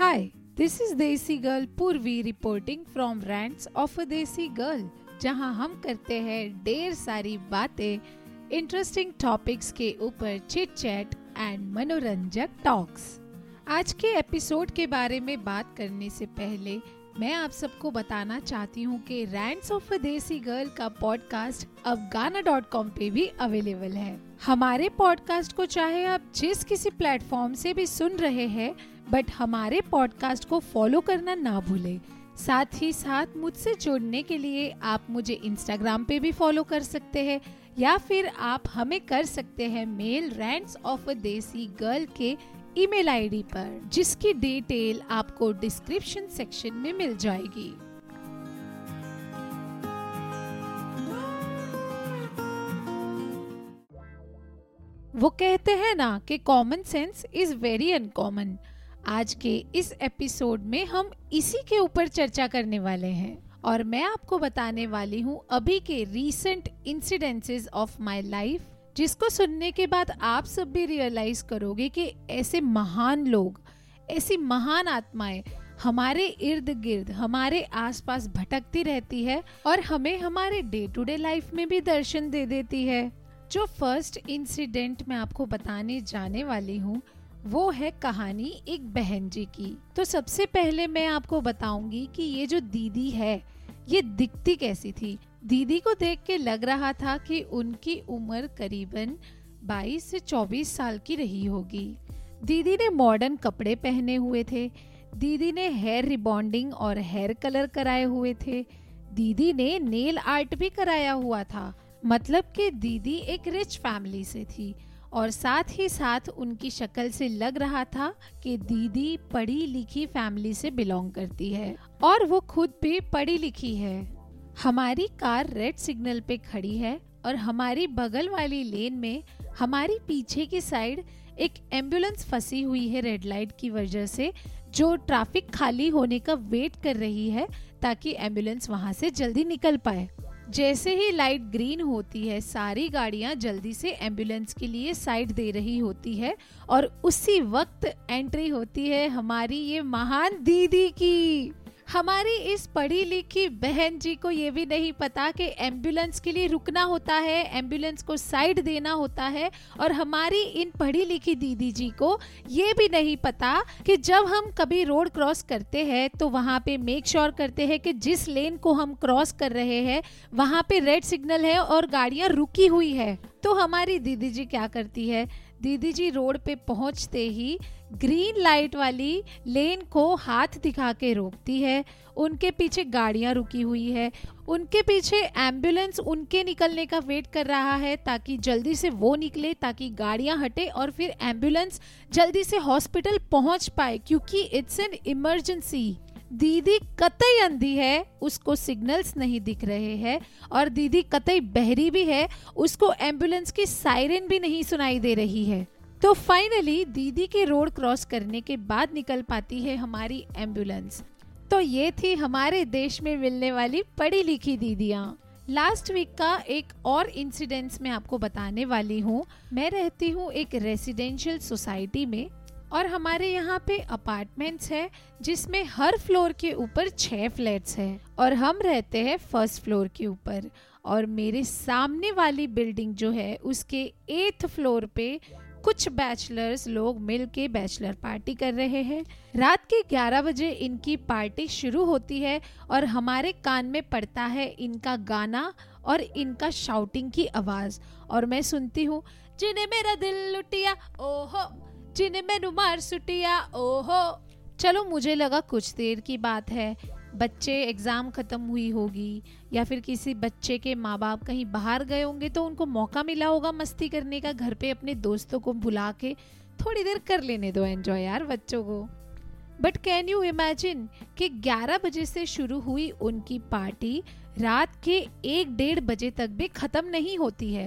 Hi, this is desi girl Purvi reporting from rants of a desi girl, जहां हम करते हैं ढेर सारी बातें इंटरेस्टिंग टॉपिक्स के ऊपर चिट चैट एंड मनोरंजक टॉक्स। आज के एपिसोड के बारे में बात करने से पहले मैं आप सबको बताना चाहती हूँ कि rants of a desi girl का पॉडकास्ट अब गाना.com पे भी अवेलेबल है। हमारे पॉडकास्ट को चाहे आप जिस किसी प्लेटफॉर्म से भी सुन रहे हैं, बट हमारे पॉडकास्ट को फॉलो करना ना भूलें। साथ ही साथ मुझसे जुड़ने के लिए आप मुझे इंस्टाग्राम पे भी फॉलो कर सकते हैं या फिर आप हमें कर सकते हैं mail rants of a desi girl के ईमेल आईडी पर, जिसकी डिटेल आपको डिस्क्रिप्शन सेक्शन में मिल जाएगी। वो कहते हैं ना कि common sense is very uncommon. आज के इस एपिसोड में हम इसी के ऊपर चर्चा करने वाले हैं और मैं आपको बताने वाली हूँ अभी के recent incidences of my life, जिसको सुनने के बाद आप सब भी रियलाइज करोगे कि ऐसे महान लोग, ऐसी महान आत्माएं हमारे इर्द गिर्द, हमारे आसपास भटकती रहती है और हमें हमारे डे टू डे लाइफ में भी दर्शन दे देती है। जो फर्स्ट इंसिडेंट मैं आपको बताने जाने वाली हूँ वो है कहानी एक बहन जी की। तो सबसे पहले मैं आपको बताऊंगी कि ये जो दीदी है ये दिखती कैसी थी। दीदी को देख के लग रहा था कि उनकी उम्र करीबन 22 से 24 साल की रही होगी। दीदी ने मॉडर्न कपड़े पहने हुए थे, दीदी ने हेयर रिबॉन्डिंग और हेयर कलर कराए हुए थे, दीदी ने नेल आर्ट भी कराया हुआ था। मतलब कि दीदी एक रिच फैमिली से थी और साथ ही साथ उनकी शक्ल से लग रहा था कि दीदी पढ़ी लिखी फैमिली से बिलोंग करती है और वो खुद भी पढ़ी लिखी है। हमारी कार रेड सिग्नल पे खड़ी है और हमारी बगल वाली लेन में हमारी पीछे की साइड एक एम्बुलेंस फंसी हुई है रेड लाइट की वजह से, जो ट्रैफिक खाली होने का वेट कर रही है ताकि एम्बुलेंस वहां से जल्दी निकल पाए। जैसे ही लाइट ग्रीन होती है, सारी गाड़ियां जल्दी से एम्बुलेंस के लिए साइड दे रही होती है और उसी वक्त एंट्री होती है हमारी ये महान दीदी की। हमारी इस पढ़ी लिखी बहन जी को ये भी नहीं पता कि एम्बुलेंस के लिए रुकना होता है, एम्बुलेंस को साइड देना होता है, और हमारी इन पढ़ी लिखी दीदी जी को ये भी नहीं पता कि जब हम कभी रोड क्रॉस करते हैं तो वहाँ पे मेक श्योर करते हैं कि जिस लेन को हम क्रॉस कर रहे हैं वहाँ पे रेड सिग्नल है और गाड़ियाँ रुकी हुई है। तो हमारी दीदी जी क्या करती है, दीदी जी रोड पे पहुंचते ही ग्रीन लाइट वाली लेन को हाथ दिखा के रोकती है। उनके पीछे गाड़ियां रुकी हुई है, उनके पीछे एम्बुलेंस उनके निकलने का वेट कर रहा है ताकि जल्दी से वो निकले, ताकि गाड़ियां हटे और फिर एम्बुलेंस जल्दी से हॉस्पिटल पहुंच पाए, क्योंकि इट्स एन इमरजेंसी। दीदी कतई अंधी है, उसको सिग्नल्स नहीं दिख रहे हैं, और दीदी कतई बहरी भी है, उसको एम्बुलेंस की सायरन भी नहीं सुनाई दे रही है। तो फाइनली दीदी के रोड क्रॉस करने के बाद निकल पाती है हमारी एम्बुलेंस। तो ये थी हमारे देश में मिलने वाली पढ़ी लिखी दीदियाँ। लास्ट वीक का एक और इंसिडेंस मैं आपको बताने वाली हूँ। मैं रहती हूँ एक रेसिडेंशियल सोसाइटी में और हमारे यहाँ पे अपार्टमेंट्स है जिसमें हर फ्लोर के ऊपर 6 फ्लैट्स है और हम रहते हैं फर्स्ट फ्लोर के ऊपर। और मेरे सामने वाली बिल्डिंग जो है उसके 8th फ्लोर पे कुछ बैचलर्स लोग मिल के बैचलर पार्टी कर रहे हैं। रात के 11 बजे इनकी पार्टी शुरू होती है और हमारे कान में पड़ता है इनका गाना और इनका शाउटिंग की आवाज, और मैं सुनती हूँ, जिन्हें मेरा दिल लुटिया ओहो, जिन्हें मैनू मार सुटिया ओहो। चलो, मुझे लगा कुछ देर की बात है, बच्चे एग्जाम खत्म हुई होगी या फिर किसी बच्चे के माँ बाप कहीं बाहर गए होंगे तो उनको मौका मिला होगा मस्ती करने का, घर पे अपने दोस्तों को बुला के थोड़ी देर कर लेने दो एंजॉय यार बच्चों को। बट कैन यू इमेजिन कि 11 बजे से शुरू हुई उनकी पार्टी रात के 1-1:30 बजे तक भी खत्म नहीं होती है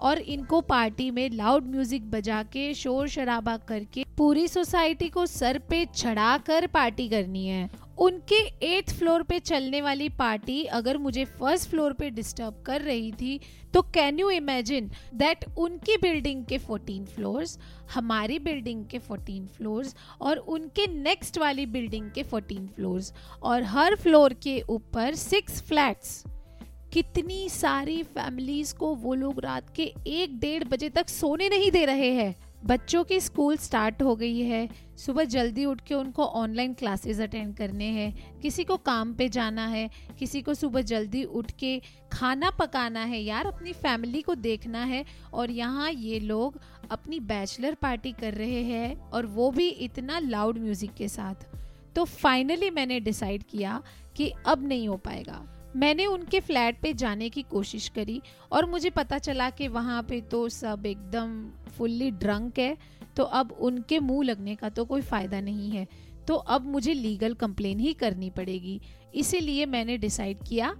और इनको पार्टी में लाउड म्यूजिक बजा के शोर शराबा करके पूरी सोसाइटी को सर पे चढ़ा कर पार्टी करनी है। उनके 8th फ्लोर पे चलने वाली पार्टी अगर मुझे फर्स्ट फ्लोर पे डिस्टर्ब कर रही थी तो कैन यू इमेजिन दैट उनकी बिल्डिंग के 14 फ्लोर्स, हमारी बिल्डिंग के 14 फ्लोर्स और उनके नेक्स्ट वाली बिल्डिंग के 14 फ्लोर्स और हर फ्लोर के ऊपर 6 फ्लैट्स। कितनी सारी फैमिलीज को वो लोग रात के 1-1:30 बजे तक सोने नहीं दे रहे हैं। बच्चों की स्कूल स्टार्ट हो गई है, सुबह जल्दी उठ के उनको ऑनलाइन क्लासेस अटेंड करने हैं, किसी को काम पे जाना है, किसी को सुबह जल्दी उठ के खाना पकाना है, यार अपनी फैमिली को देखना है। और यहाँ ये लोग अपनी बैचलर पार्टी कर रहे हैं और वो भी इतना लाउड म्यूजिक के साथ। तो फाइनली मैंने डिसाइड किया कि अब नहीं हो पाएगा। मैंने उनके फ्लैट पे जाने की कोशिश करी और मुझे पता चला कि वहाँ पे तो सब एकदम फुल्ली ड्रंक है, तो अब उनके मुंह लगने का तो कोई फ़ायदा नहीं है, तो अब मुझे लीगल कंप्लेन ही करनी पड़ेगी। इसीलिए मैंने डिसाइड किया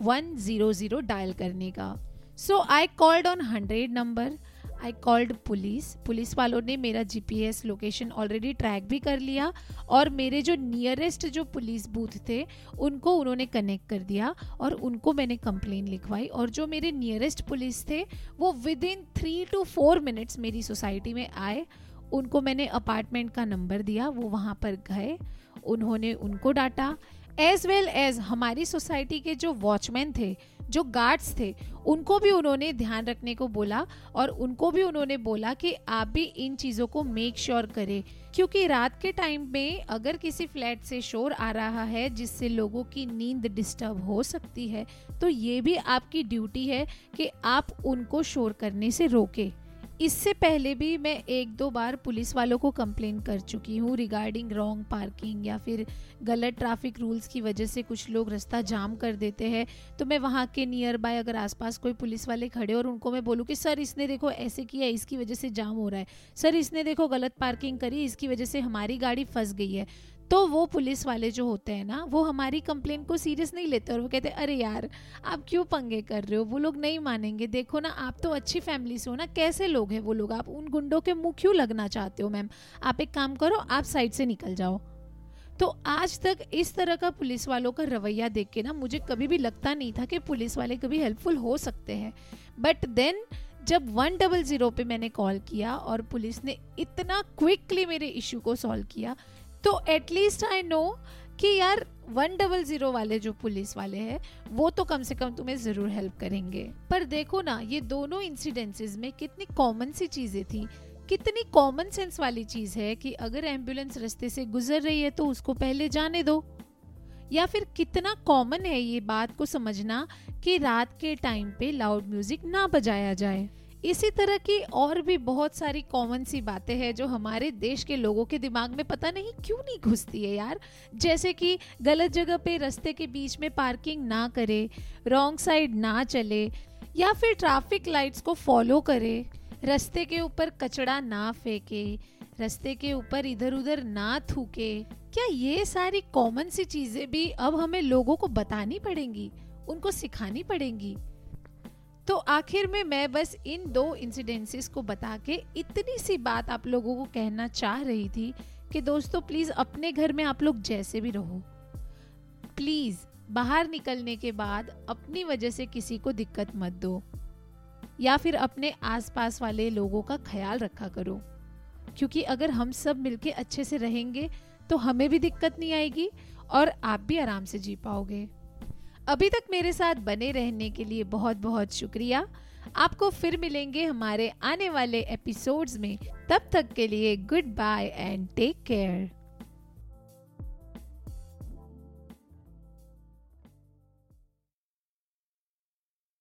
100 डायल करने का। So I called on 100 number, I called police वालों ने मेरा GPS लोकेशन ऑलरेडी ट्रैक भी कर लिया और मेरे जो नियरेस्ट जो पुलिस बूथ थे उनको उन्होंने कनेक्ट कर दिया और उनको मैंने कंप्लेन लिखवाई। और जो मेरे नियरेस्ट पुलिस थे वो विदिन 3 to 4 मिनट्स मेरी सोसाइटी में आए। उनको मैंने अपार्टमेंट का नंबर दिया, वो वहाँ पर गए, उन्होंने उनको डांटा एज वेल एज हमारी सोसाइटी के जो वॉचमैन थे, जो गार्ड्स थे, उनको भी उन्होंने ध्यान रखने को बोला और उनको भी उन्होंने बोला कि आप भी इन चीज़ों को मेक श्योर करें, क्योंकि रात के टाइम में अगर किसी फ्लैट से शोर आ रहा है जिससे लोगों की नींद डिस्टर्ब हो सकती है तो ये भी आपकी ड्यूटी है कि आप उनको शोर करने से रोकें। इससे पहले भी मैं 1-2 बार पुलिस वालों को कंप्लेन कर चुकी हूँ रिगार्डिंग रॉन्ग पार्किंग या फिर गलत ट्रैफिक रूल्स की वजह से कुछ लोग रास्ता जाम कर देते हैं। तो मैं वहाँ के नियर बाय अगर आसपास कोई पुलिस वाले खड़े और उनको मैं बोलूँ कि सर इसने देखो ऐसे किया, इसकी वजह से जाम हो रहा है, सर इसने देखो गलत पार्किंग करी, इसकी वजह से हमारी गाड़ी फंस गई है, तो वो पुलिस वाले जो होते हैं ना वो हमारी कंप्लेन को सीरियस नहीं लेते और वो कहते हैं अरे यार आप क्यों पंगे कर रहे हो, वो लोग नहीं मानेंगे, देखो ना आप तो अच्छी फैमिली से हो ना, कैसे लोग हैं वो लोग, आप उन गुंडों के मुंह क्यों लगना चाहते हो मैम, आप एक काम करो आप साइड से निकल जाओ। तो आज तक इस तरह का पुलिस वालों का रवैया देख के ना मुझे कभी भी लगता नहीं था कि पुलिस वाले कभी हेल्पफुल हो सकते हैं। बट देन जब 100 पे मैंने कॉल किया और पुलिस ने इतना क्विकली मेरे इशू को सॉल्व किया, तो एटलीस्ट आई नो कि यार 100 वाले जो पुलिस वाले हैं वो तो कम से कम तुम्हें जरूर हेल्प करेंगे। पर देखो ना ये दोनों इंसिडेंसेस में कितनी कॉमन सी चीजें थी, कितनी कॉमन सेंस वाली चीज है कि अगर एम्बुलेंस रास्ते से गुजर रही है तो उसको पहले जाने दो। या फिर कितना कॉमन है ये बात को समझना कि रात के टाइम पे लाउड म्यूजिक ना बजाया जाए। इसी तरह की और भी बहुत सारी कॉमन सी बातें हैं जो हमारे देश के लोगों के दिमाग में पता नहीं क्यों नहीं घुसती है यार। जैसे कि गलत जगह पे रास्ते के बीच में पार्किंग ना करे, रॉन्ग साइड ना चले, या फिर ट्रैफिक लाइट्स को फॉलो करे, रास्ते के ऊपर कचरा ना फेंके, रास्ते के ऊपर इधर उधर ना थूके। क्या ये सारी कॉमन सी चीजें भी अब हमें लोगों को बतानी पड़ेंगी, उनको सिखानी पड़ेंगी? तो आखिर में मैं बस इन 2 इंसिडेंसेस को बता के इतनी सी बात आप लोगों को कहना चाह रही थी कि दोस्तों प्लीज अपने घर में आप लोग जैसे भी रहो, प्लीज बाहर निकलने के बाद अपनी वजह से किसी को दिक्कत मत दो, या फिर अपने आसपास वाले लोगों का ख्याल रखा करो, क्योंकि अगर हम सब मिलके अच्छे से रहेंगे तो हमें भी दिक्कत नहीं आएगी और आप भी आराम से जी पाओगे। अभी तक मेरे साथ बने रहने के लिए बहुत बहुत शुक्रिया। आपको फिर मिलेंगे हमारे आने वाले एपिसोड्स में, तब तक के लिए goodbye and take care.